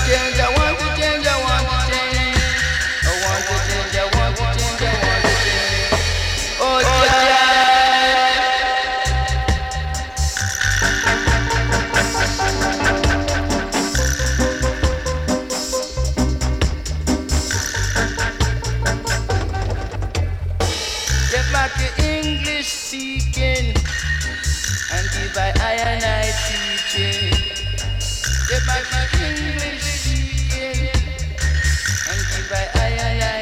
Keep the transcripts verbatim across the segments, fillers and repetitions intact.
change, I want to change, I want to change. I want to change, I want to change, I want to change. Oh, yeah. Get back to English speaking and give I I and I teaching. Get back to English speaking and give I I and I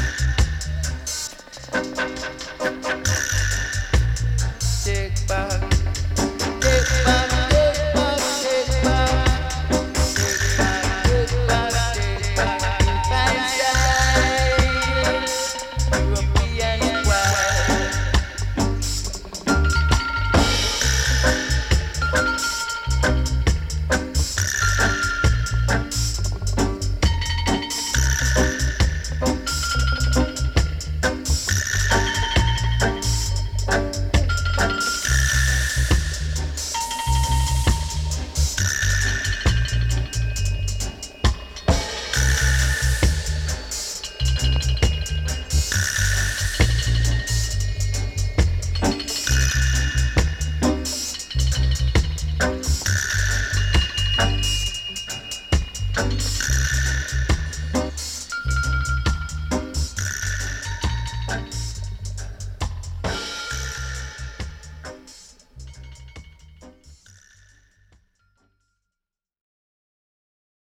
take back.